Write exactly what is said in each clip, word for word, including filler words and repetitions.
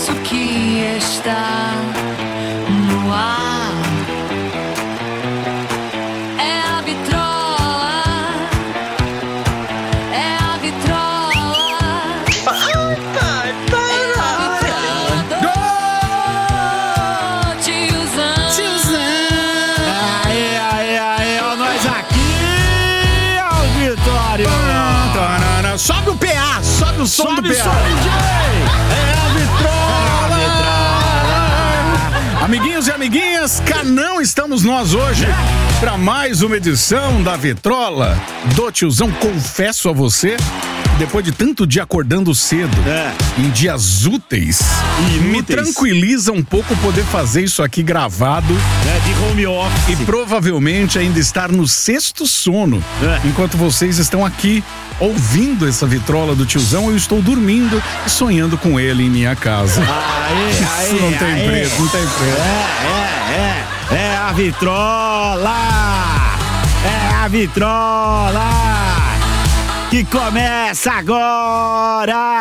isso que está no ar. É a vitrola, é a vitrola. Ai, pai, para! É a vitrola do tiozão. Tiozão! Aê, aê, aê, ó, nós aqui, auditório! Sobe o P A, sobe o som Sobe do P A. o som, D J! É a vitrola! Amiguinhos e amiguinhas, cá não estamos nós hoje para mais uma edição da Vitrola do Tiozão. Confesso a você, depois de tanto dia acordando cedo, É. em dias úteis, Inúteis. me tranquiliza um pouco poder fazer isso aqui gravado É, de home office. e provavelmente ainda estar no sexto sono, É. enquanto vocês estão aqui ouvindo essa Vitrola do Tiozão. Eu estou dormindo e sonhando com ele em minha casa. Aê, Isso aê, não tem aê. preço, não tem preço. É, é, é, é a vitrola! É a vitrola! Que começa agora!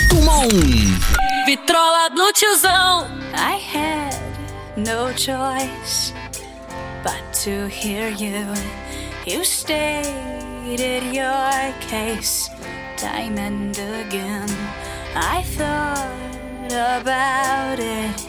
Vitrola do tiozão. I had no choice but to hear you. You stated your case time and again. I thought about it.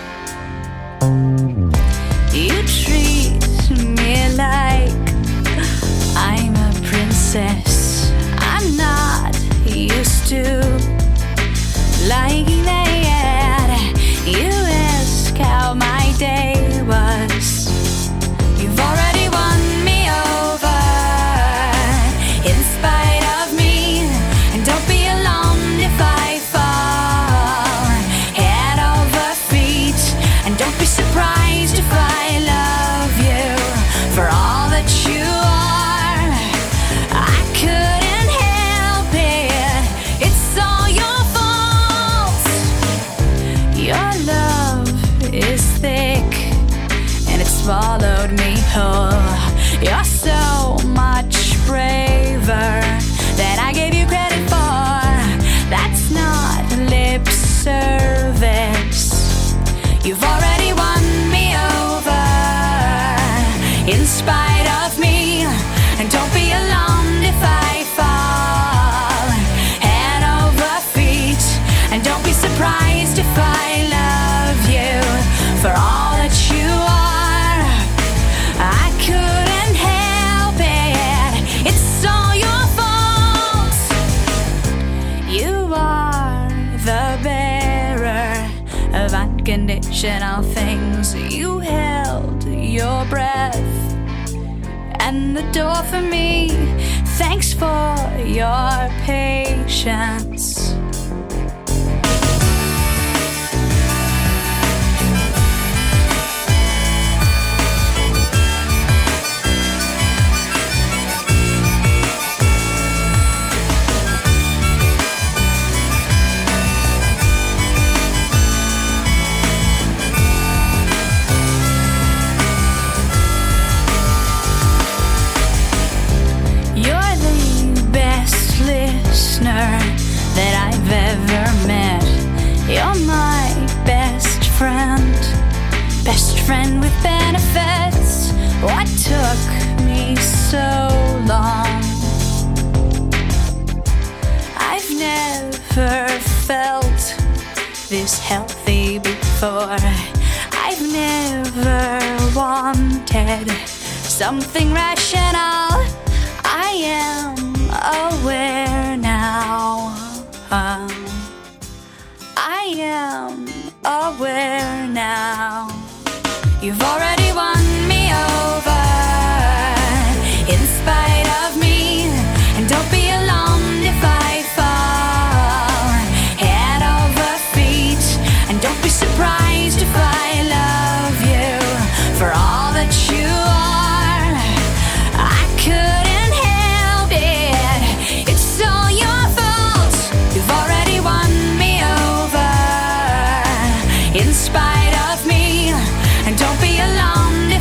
You treat me like I'm a princess. I'm not used to liking that. You ask how my day was. You've already won me over in spite of me. And don't be alarmed if I fall head over feet. And don't be surprised if I love you for all that you are. I couldn't help it. It's all your fault. Your love is thick and it swallowed me whole. You're so much braver than I gave you credit for. That's not lip service. You've already won me over in spite of me. And don't be alarmed if I fall head over feet. And don't be surprised if I love you for all that you are. I couldn't help it. It's all your fault. You are the bearer of unconditional things. You held your breath and the door for me. Thanks for your patience. You're the best listener that I've ever met. You're my best friend, best friend with benefits. What took me so long? I've never felt this healthy before. I've never wanted something rational. I am aware now. Um, I am aware now. You've already won me over in spite of me. And don't be alarmed if I fall head over feet. And don't be surprised if I love you for all that you are. I couldn't help it. It's all your fault. You've already won me over in spite of me. And don't be alarmed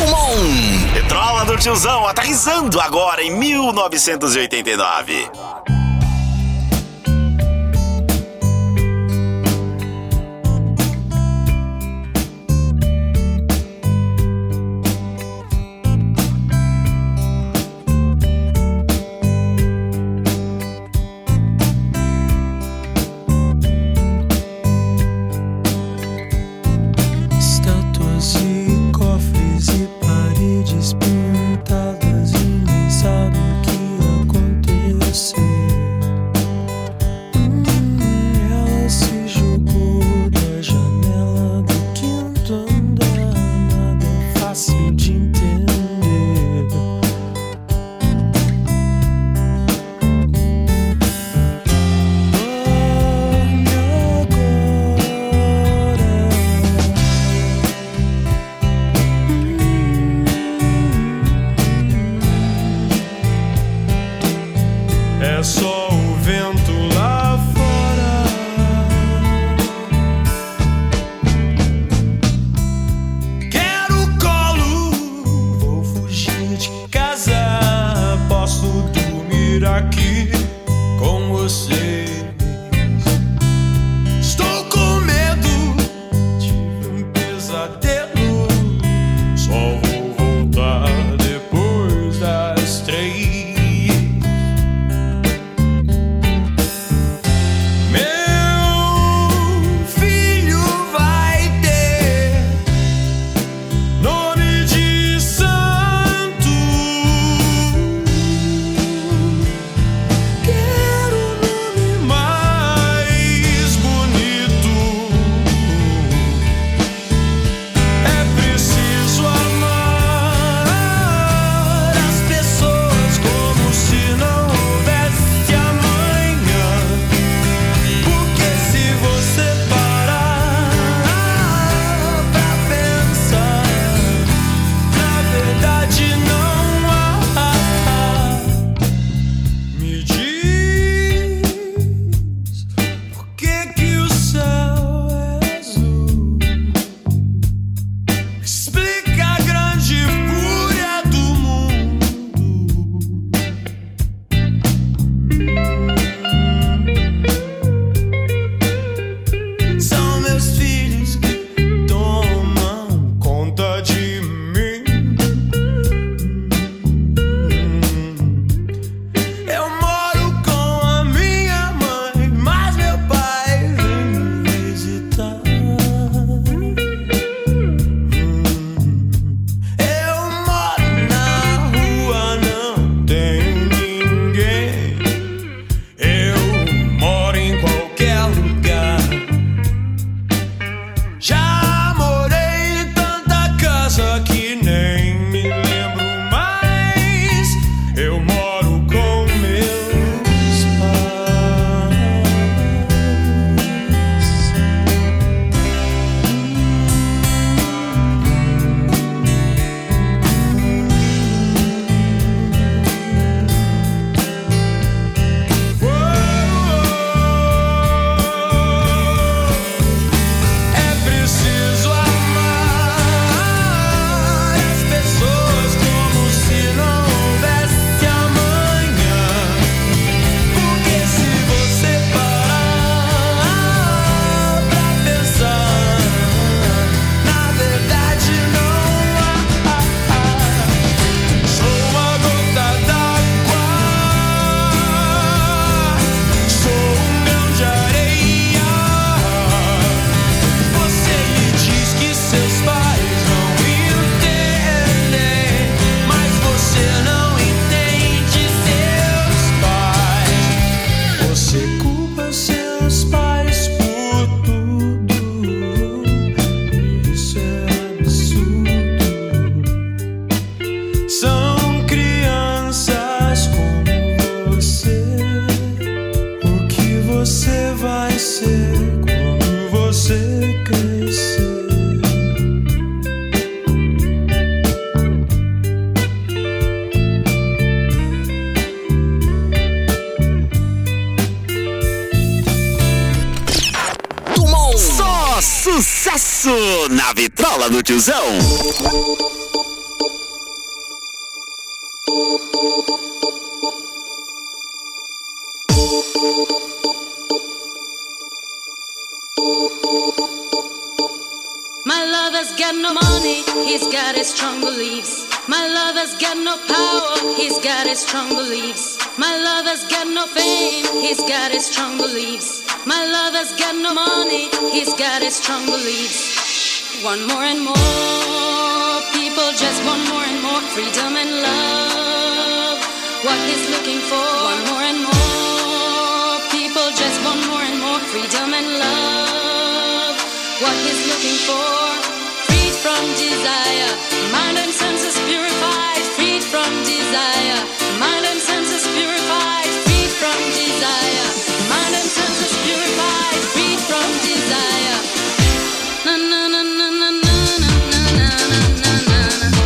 Tumon. Vitrola do Tiozão, aterrissando agora em mil novecentos e oitenta e nove. Sucesso na Vitrola do Tiozão. My lover's got no money, he's got his strong beliefs. My lover's got no power, he's got his strong beliefs. My lover's got no fame, he's got his strong beliefs. My lover's got no money, he's got his strong beliefs. Want more and more, people just want more and more freedom and love. What he's looking for, want more and more, people just want more and more freedom and love. What he's looking for, freed from desire, mind and senses purified, freed from desire, mind and senses purified, freed from desire, mind and senses purified, freed from desire. Na na na na na na na na na na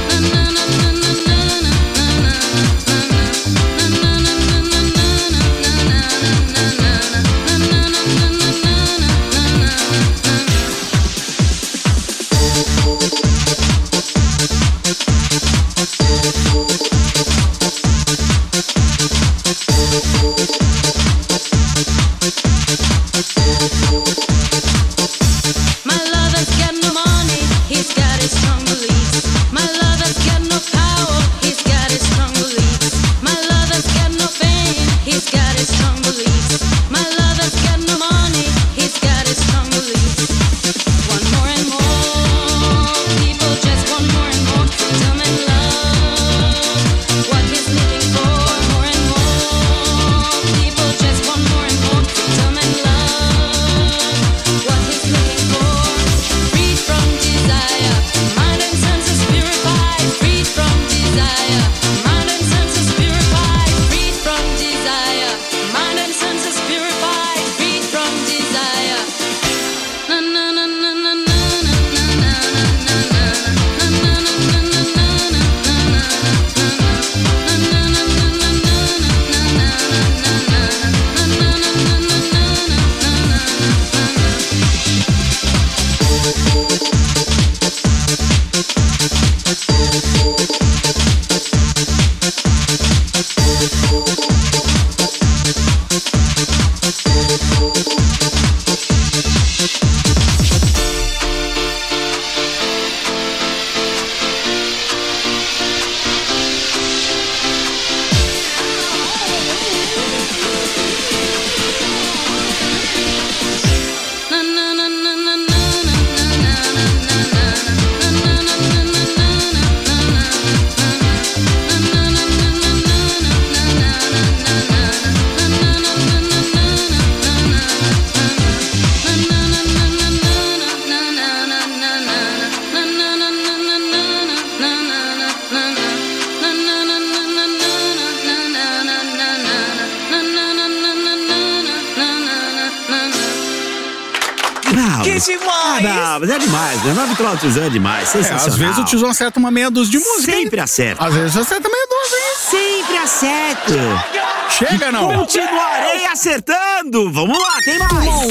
Ah, mas é demais, né? Nove Troll Tiozão é demais, sensacional. É, às vezes o tiozão acerta uma meia dúzia de música. Sempre acerta. Às vezes acerta meia dúzia, hein? Sempre acerta. Chega, não. Continuarei acertando. Vamos lá, tem mais.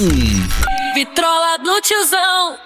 Vitrola do Tiozão.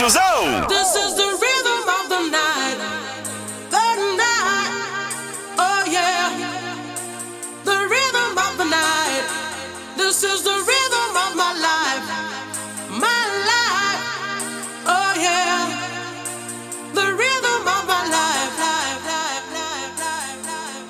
tiozão. This is the rhythm of the night. The night. Oh yeah. The rhythm of the night. This is the rhythm of my life. My life. Oh yeah. The rhythm of my life. Life, life, life, life, life.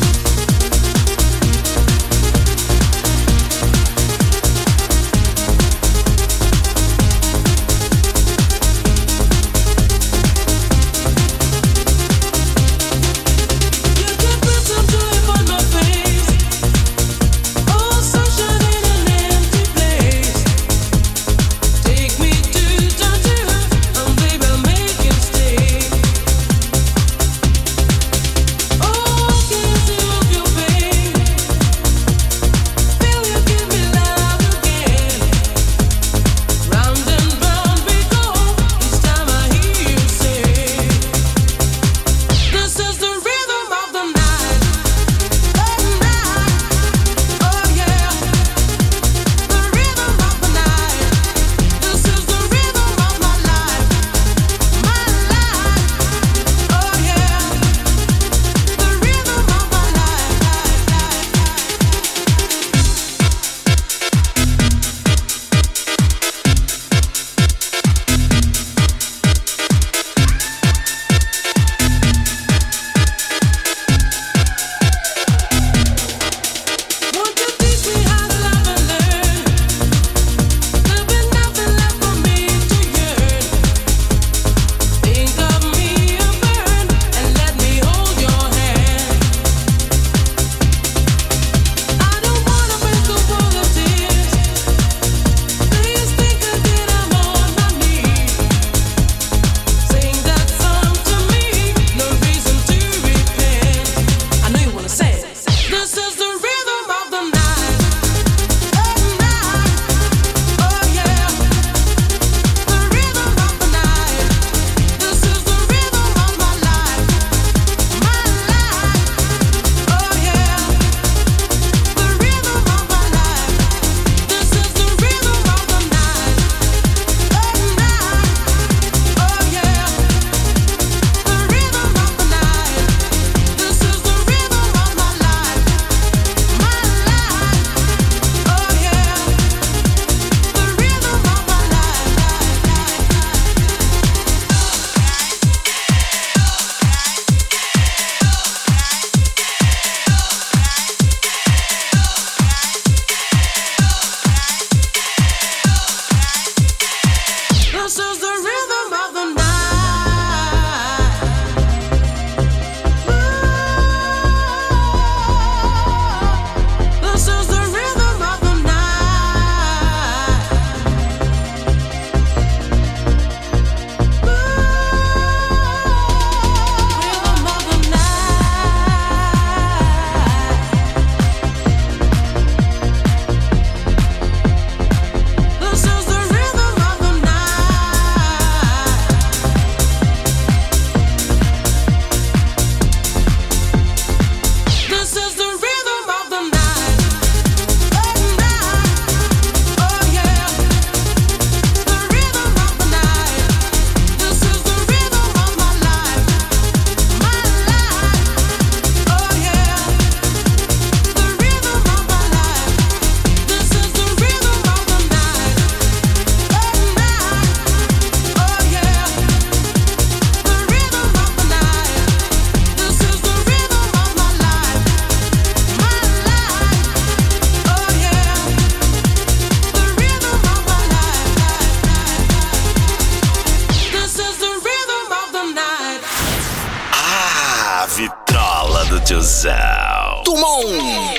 tiozão. Tumon!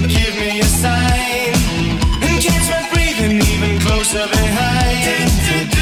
Closer behind.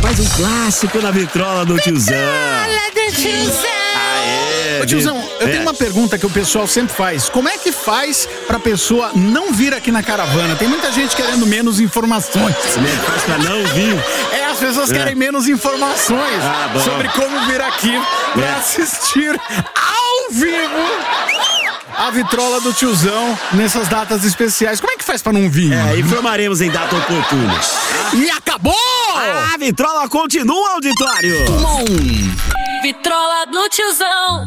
Mais um clássico na vitrola do tiozão. Vitrola do tiozão. Aê, Ô tiozão, eu é. tenho uma pergunta que o pessoal sempre faz. Como é que faz pra pessoa não vir aqui na caravana? Tem muita gente querendo menos informações. Como é que faz pra não vir? É, as pessoas É. querem menos informações Ah, bom. sobre como vir aqui pra É. assistir ao vivo a vitrola do tiozão nessas datas especiais. Como é que faz pra não vir? É, informaremos em data oportuna. E acabou! A vitrola continua, auditório. Vitrola do tiozão.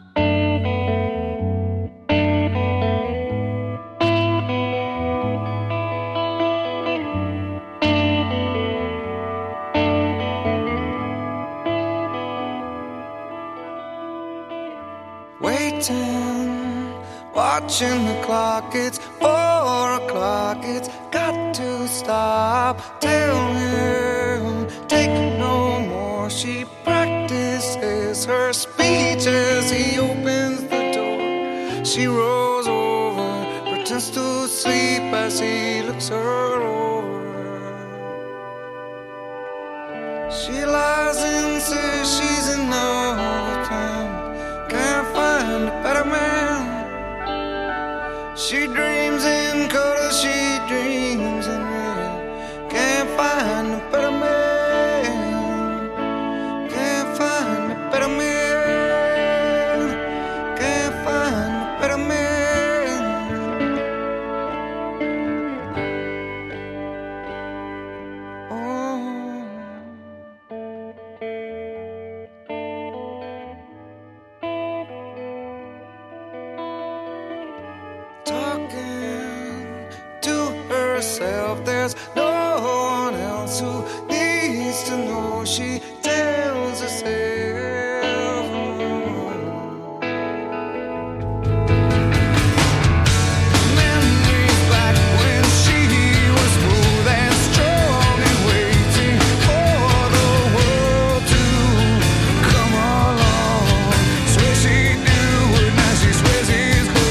Waiting, watching the clock, it's four o'clock, it's got to stop. Tell him, take no more. She practices her speech as he opens the door. She rolls over, pretends to sleep as he looks her over. She lies and says she's in love with him. Can't find a better man. She dreams in color, she dreams in red. Can't find a better man. Can't find a better man. Can't find a better man. Oh. Talking to herself, there's no one else who needs to know. She tells herself. Memories back when she was smooth and strong and waiting for the world to come along. Swear she'd do it, now she swears he's gone.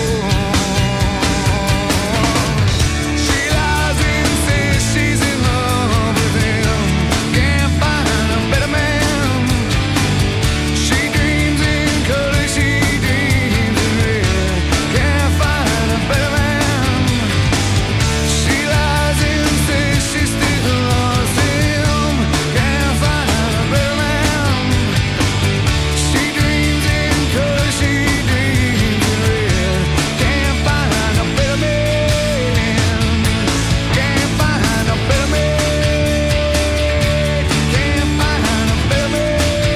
She lies and says she's in love with him. Can't find a better man. She dreams in color, she dreams in red. Can't find a better man. She lies and says she still loves him. Can't find a better man. She dreams in color, she dreams in red. Can't find a better man. Can't find a better man. Can't find a better man.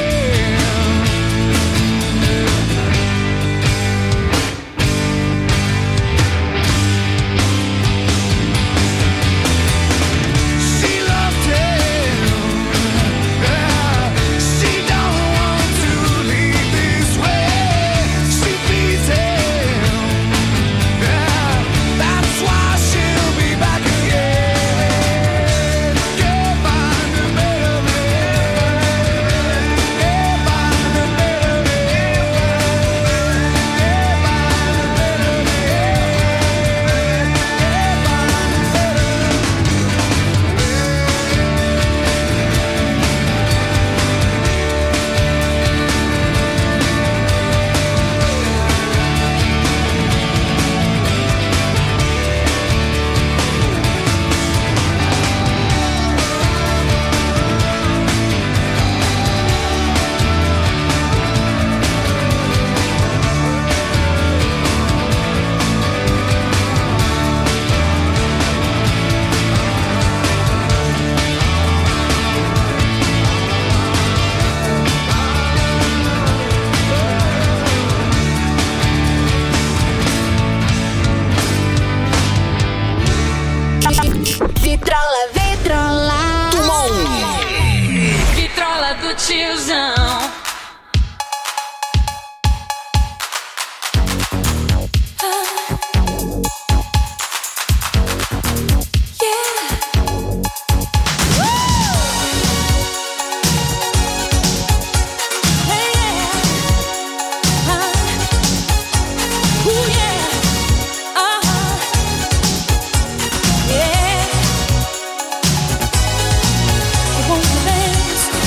She loved him. Yeah. She don't want to leave this way. She beats him. Yeah. That's why she'll be back again. Can't find a better man. Can't find a better man. Can't find a better man. Can't find a better. Vitrola, vitrola. Vitrola do tiozão. I want to dance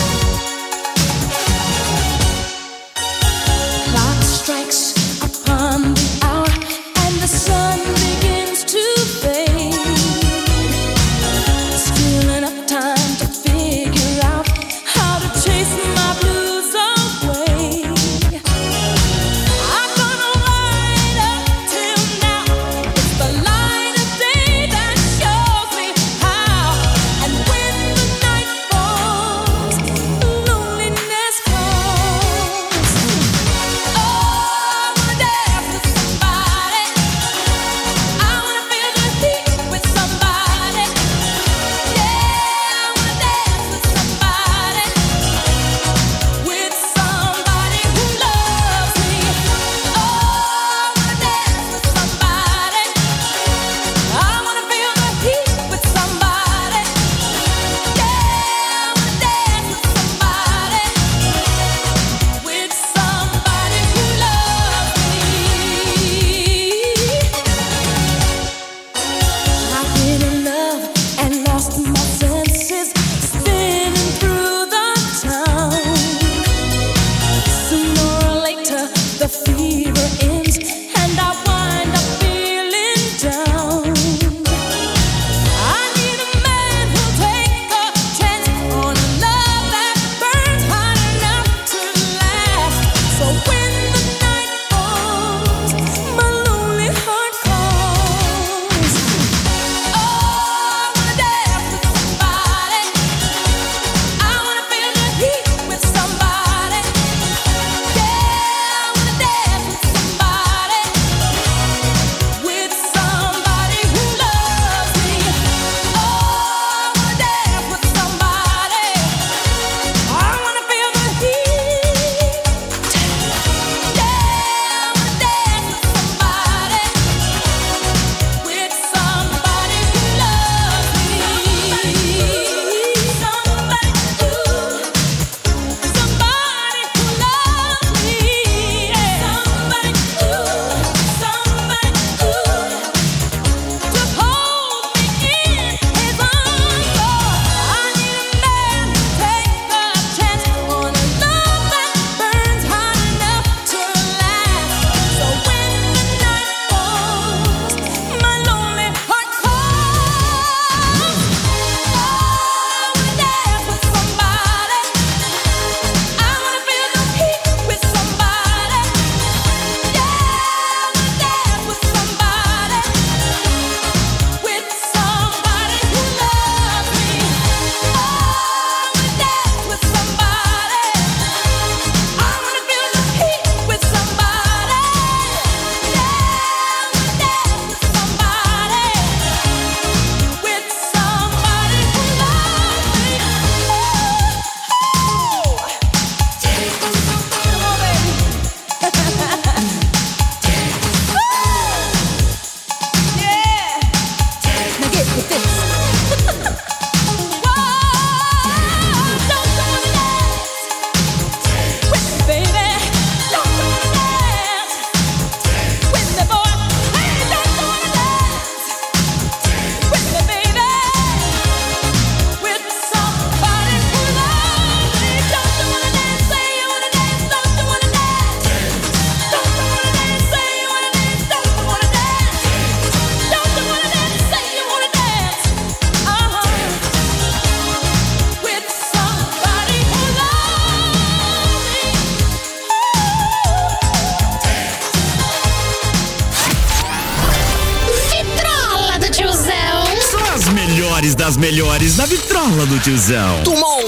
melhores das melhores na vitrola do tiozão. Tomou!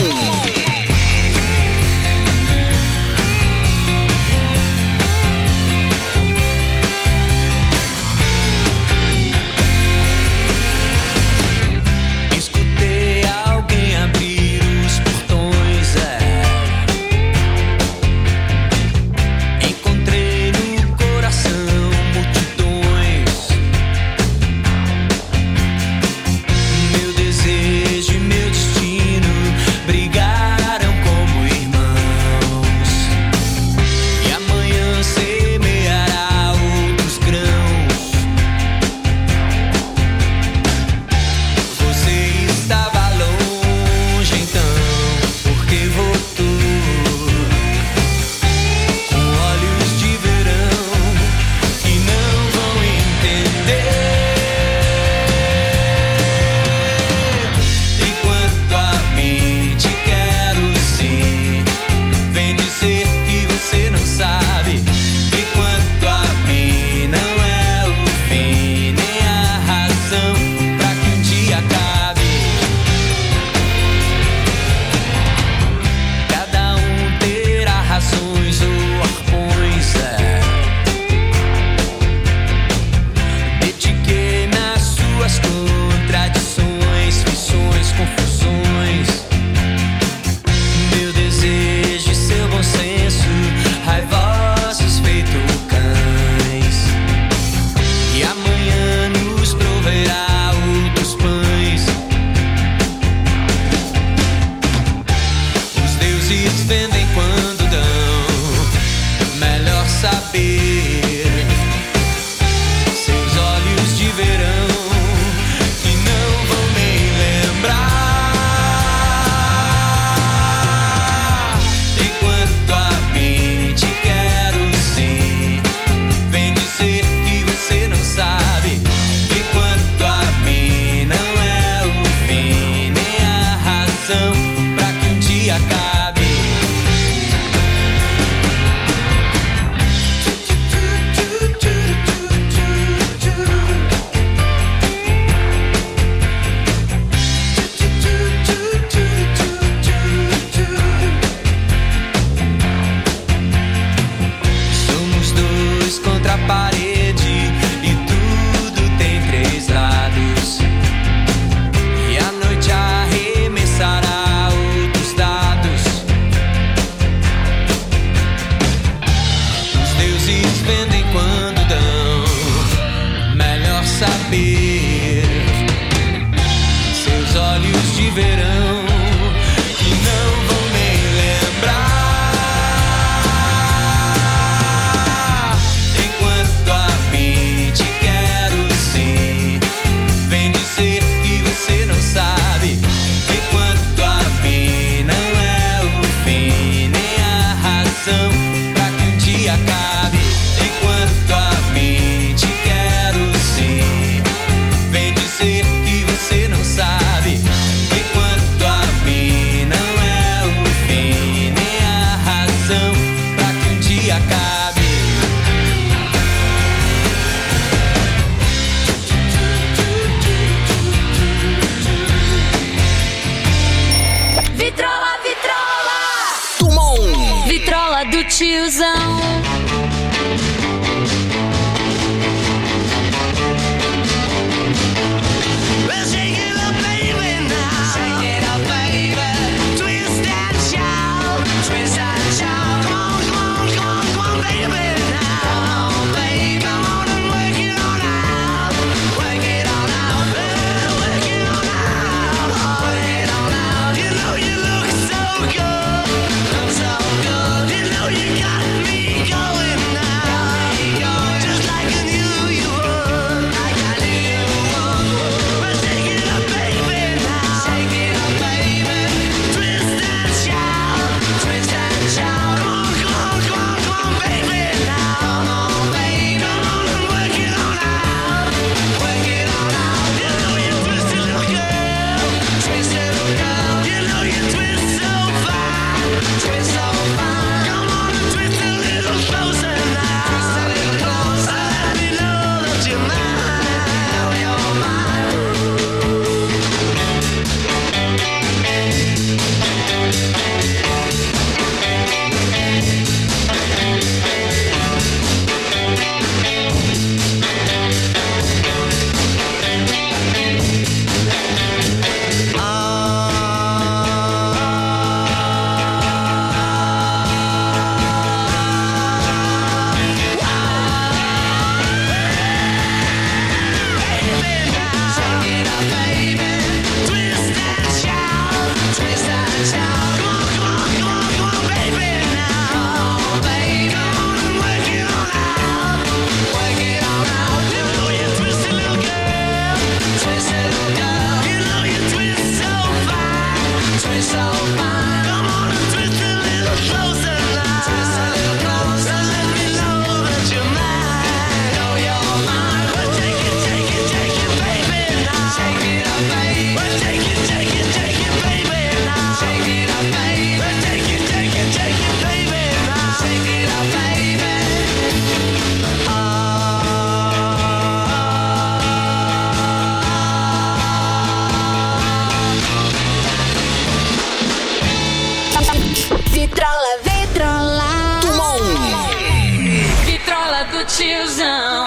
Vem dizer que você não sabe. Enquanto Vitrola, vitrola. Vitrola do tiozão.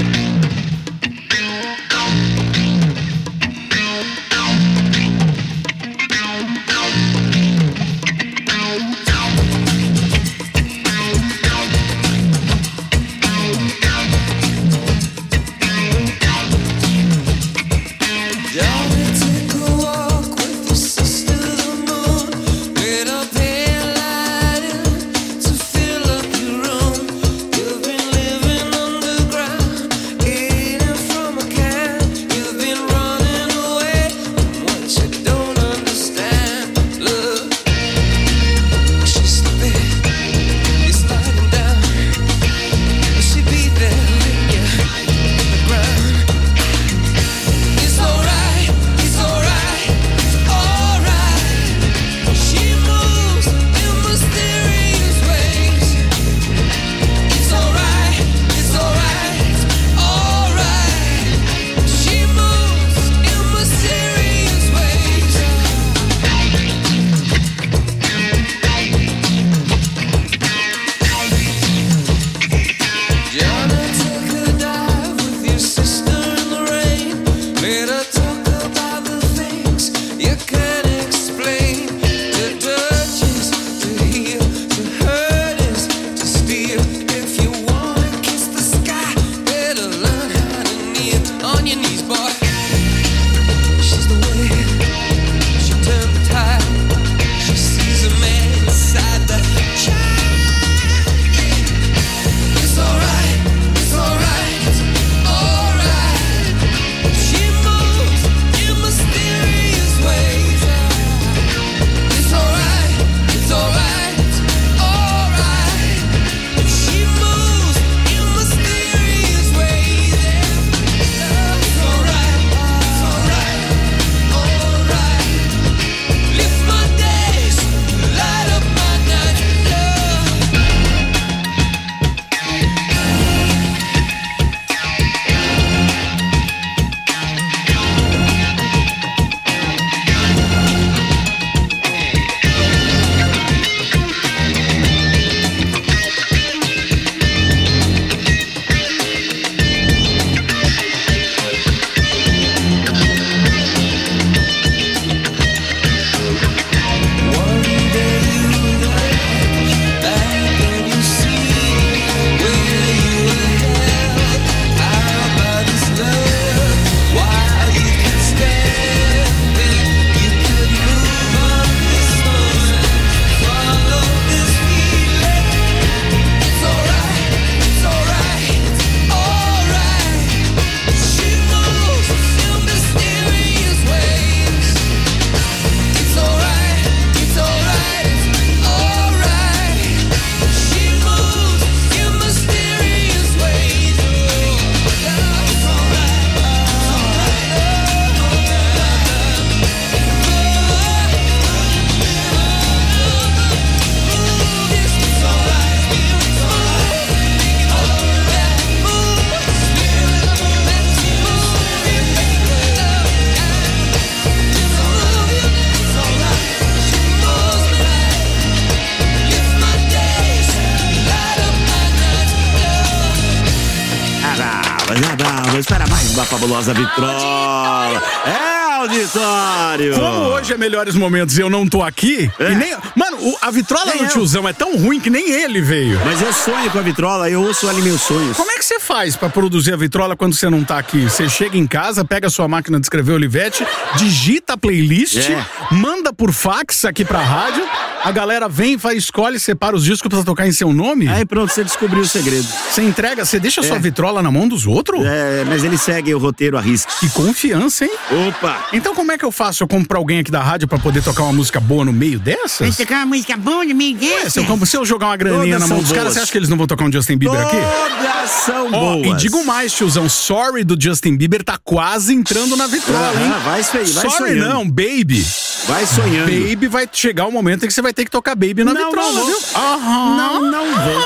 Espera mais uma fabulosa vitrola. É, auditório. Como hoje é melhores momentos e eu não tô aqui, É. e nem... Mano, o- a vitrola Nem do eu. tiozão é tão ruim que nem ele veio. Mas eu sonho com a vitrola, eu ouço ali meus sonhos. Como é que você faz pra produzir a vitrola quando você não tá aqui? Você chega em casa, pega a sua máquina de escrever Olivetti, digita a playlist, É. manda por fax aqui pra rádio, a galera vem, vai, escolhe, separa os discos pra tocar em seu nome? Aí pronto, você descobriu o segredo. Você entrega, você deixa a sua É. vitrola na mão dos outros? É, mas ele segue o roteiro a risco. Que confiança, hein? Opa! Então como é que eu faço? Eu compro pra alguém aqui da rádio pra poder tocar uma música boa no meio dessas? Vai tocar uma música boa no meio Ué, desse? se, eu, compro- se eu jogar uma graninha Todas na mão são dos caras, boas. você acha que eles não vão tocar um Justin Bieber aqui? Todas são Ó, boas. e digo mais, tiozão, Sorry do Justin Bieber tá quase entrando na vitrola, Aham, hein? vai isso aí, vai Sorry sonhando. não, Baby. Vai sonhando. Baby vai chegar o momento em que você vai ter que tocar Baby na Não, vitrola, não vou. viu? Aham. Não, não vou.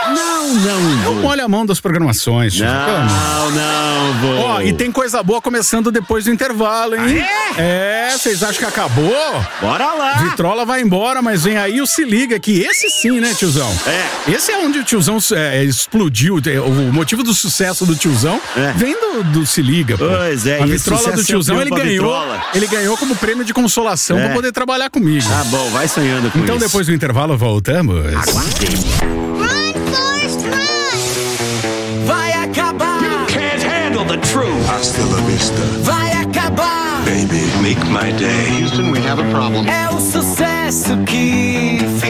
Não, não Eu vou. molho a mão das programações, tio. Não, não vou. Ó, e tem coisa boa começando depois do intervalo, hein? É, vocês acham que acabou? Bora lá. Vitrola vai embora, mas vem aí o Se Liga, que esse sim, né, tiozão? É. Esse é onde o tiozão é, explodiu. O motivo do sucesso do tiozão É. vem do, do Se Liga, pô. Pois é, A e esse vitrola sucesso do tiozão, é ele pra ganhou. vitrola. Ele ganhou como prêmio de consolação É. pra poder trabalhar comigo. Tá bom, vai sonhando com Então, isso. depois do intervalo, voltamos. Run, Forrest, run! Vai acabar, Can't handle the truth. Hasta la vista, vai acabar. baby. Make my day. Houston, we have a problem. É o sucesso que